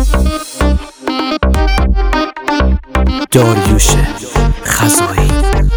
داریوش خزایی.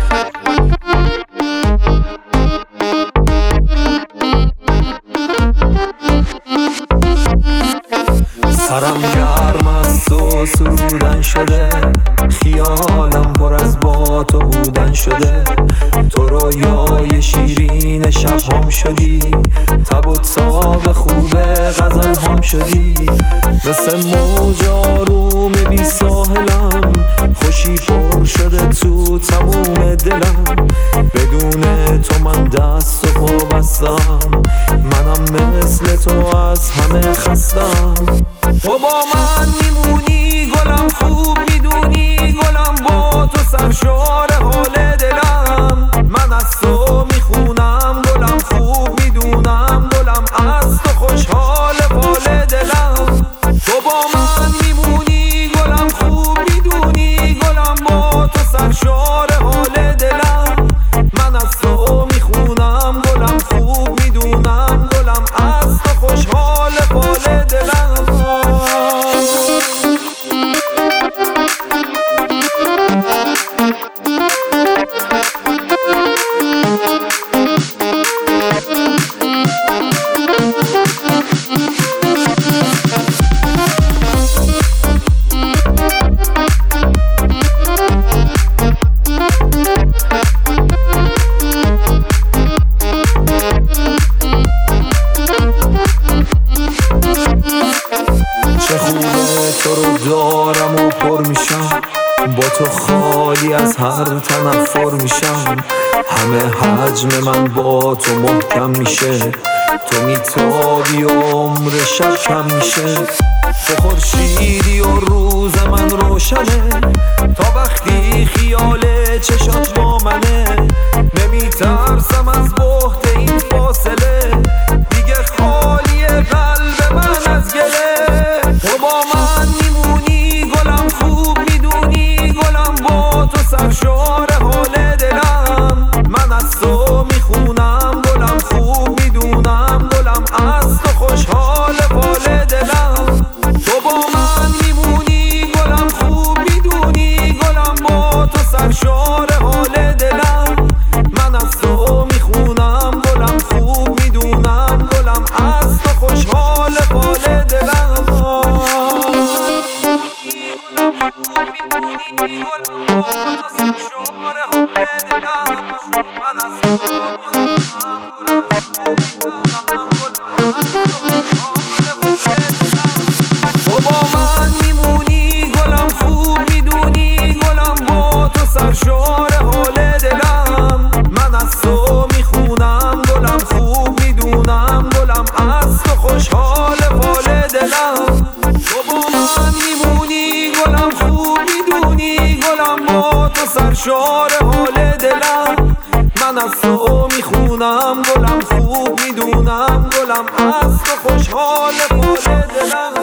سرم گرم است و سرودن شده، خیالم پر از با تو بودن شده. تو رویای شیرین شب هم شدی، تب و تاب خوب غزل هم شدی. مثل موج آروم بی ساحلم، خوشی پر شده تو تموم دلم. بدون تو من دست و پا بستم، منم مثل تو از همه خستم. تو با من میمونی گلم، خوب میدونی گلم، با تو سرشار حال دلم. من از تو میخونم گلم، خوب میدونم گلم، از تو خوشحال حال دلم. تو با من میمونی گلم، خوب میدونی گلم، با تو سرشار حال دلم. من از تو میخونم گلم، خوب میدونم گلم، از تو خوشحال حال دلم. چه خوبه تو رو دارم و پر میشم، با تو خالی از هر تنفر میشم. همه حجم من با تو محکم میشه، تو میتابی و عمر شب کم میشه. تو خورشیدی و روز من روشنه، تا وقتی خیال چشات با منه. نمیترسم از بحت این فاصله، دیگه خالی قلب من از گله. تو با من میمونی گلم، خوب میدونی گلم، با تو سرشار حال دلم. من از تو میخونم گلم، خوب میدونم گلم، از تو خوشحال حال دلم. تو با من میمونی گلم، خوب میدونی گلم، با تو سرشار حال دلم. من از تو میخونم گلم، خوب میدونم گلم، از تو خوشحال حال دلم. تو با من میمونی گلم، خوب میدونی گلم، با تو سرشار حال دلم. من از تو میخونم گلم، خوب میدونم گلم، از تو خوشحال حال دلم. تو با من میمونی گلم، خوب میدونی گلم، با تو سرشار حال دلم. من از تو میخونم گلم، خوب میدونم گلم، از تو خوشحال حال دلم.